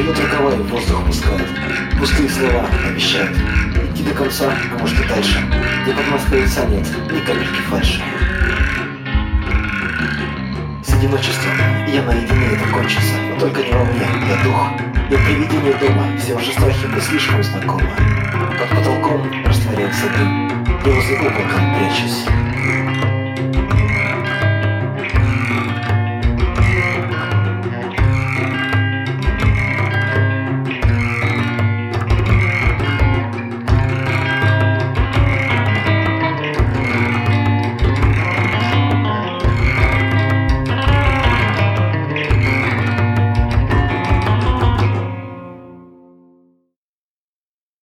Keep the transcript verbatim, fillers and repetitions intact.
Идет роковой, воздух пускает, пустые слова обещают идти до конца, а может и дальше, где под Москвой лица нет, ни капельки фальши. С одиночеством я наедине, это кончится, но только не во мне, я дух. Я привидение дома, все уже страхи мне слишком знакомы. Под потолком растворяется дым, я возле облака прячусь.